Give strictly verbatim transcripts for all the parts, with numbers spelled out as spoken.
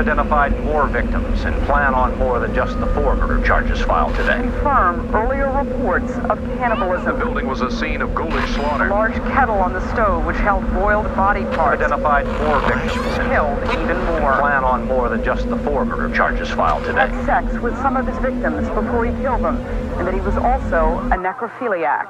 identified more victims and plan on more than just the four murder charges filed today. Confirm earlier reports of cannibalism. The building was a scene of ghoulish slaughter. A large kettle on the stove which held boiled body parts. Identified more victims and killed even more. Plan on more than just the four murder charges filed today. Had sex with some of his victims before he killed them, and that he was also a necrophiliac.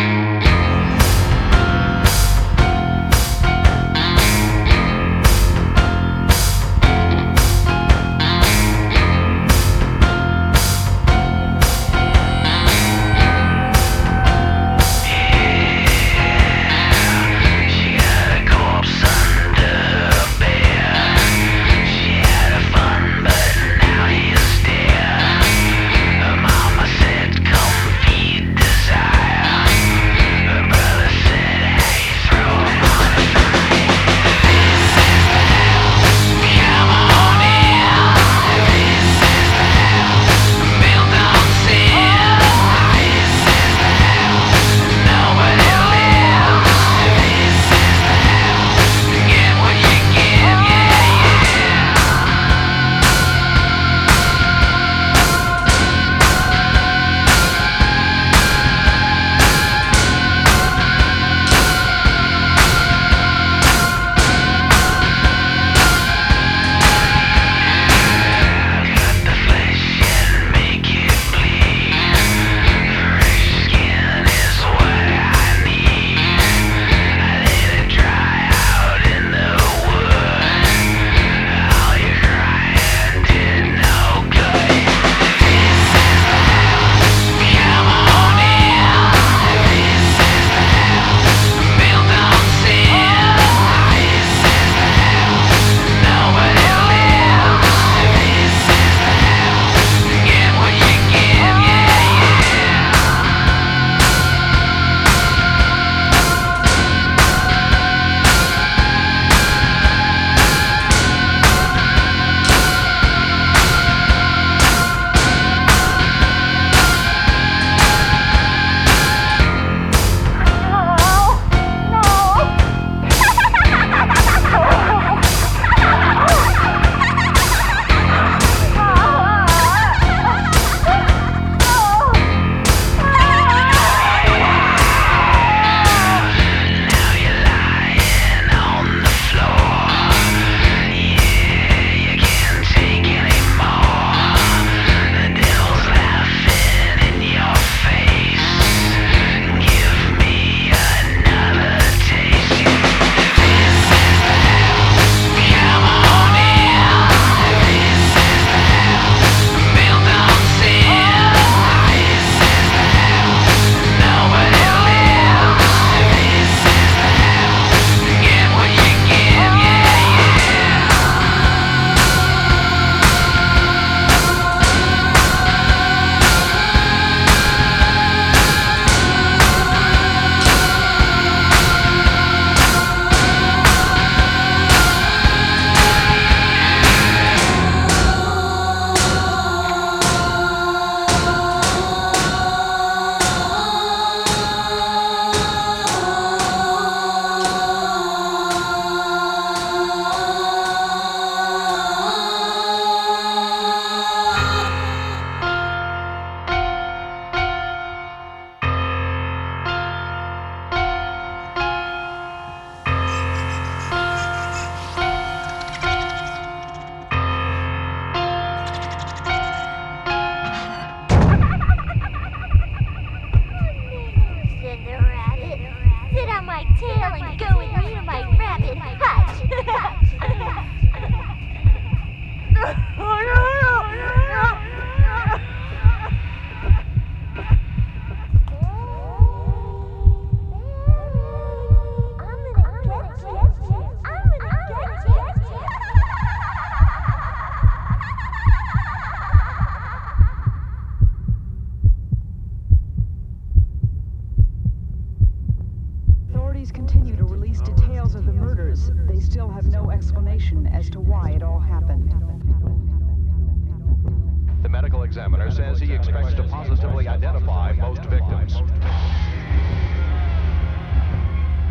medical examiner says he expects to positively identify most victims.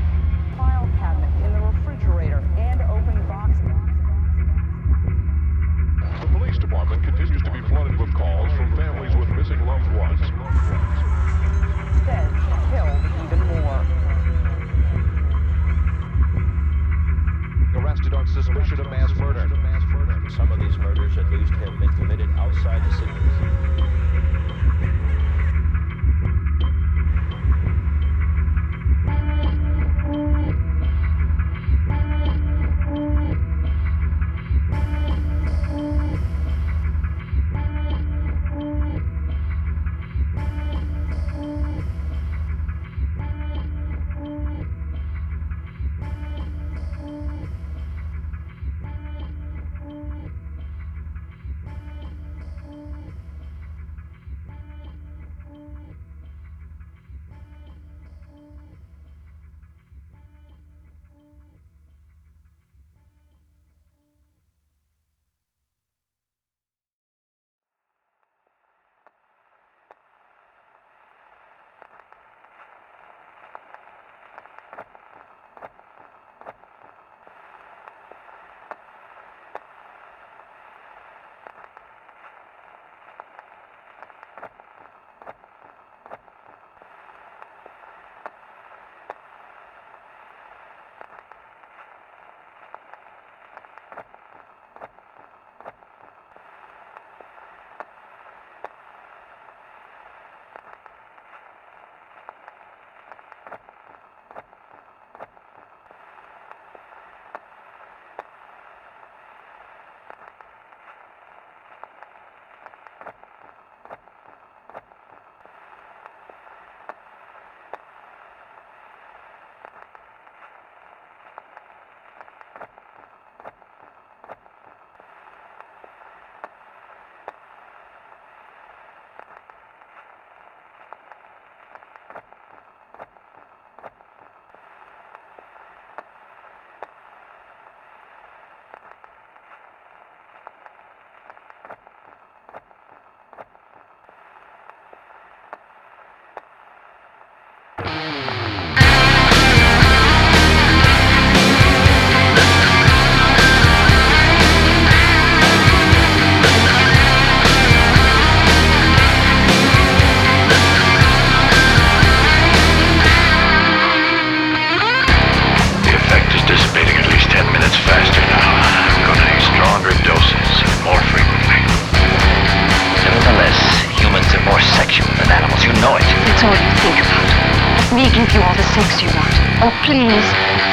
File cabinet in the refrigerator and open box. That's all you think about. Let me give you all the sex you want. Oh, please.